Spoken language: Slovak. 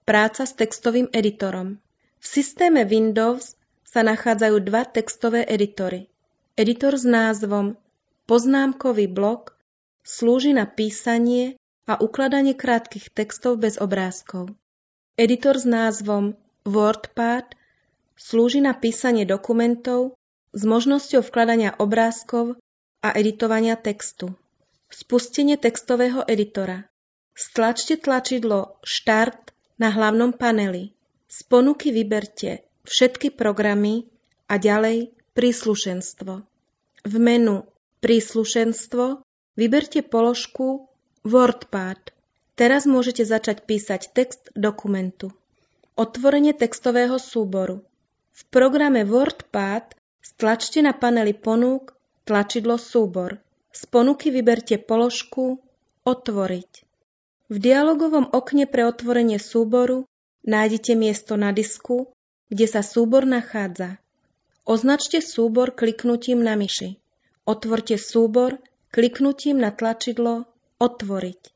Práca s textovým editorom. V systéme Windows sa nachádzajú dva textové editory. Editor s názvom Poznámkový blok slúži na písanie a ukladanie krátkych textov bez obrázkov. Editor s názvom WordPad slúži na písanie dokumentov s možnosťou vkladania obrázkov a editovania textu. Spustenie textového editora. Stlačte tlačidlo Štart na hlavnom paneli. Z ponuky vyberte Všetky programy a ďalej Príslušenstvo. V menu Príslušenstvo vyberte položku WordPad. Teraz môžete začať písať text dokumentu. Otvorenie textového súboru. V programe WordPad stlačte na paneli ponúk tlačidlo Súbor. Z ponuky vyberte položku Otvoriť. V dialogovom okne pre otvorenie súboru nájdete miesto na disku, kde sa súbor nachádza. Označte súbor kliknutím na myši. Otvorte súbor kliknutím na tlačidlo Otvoriť.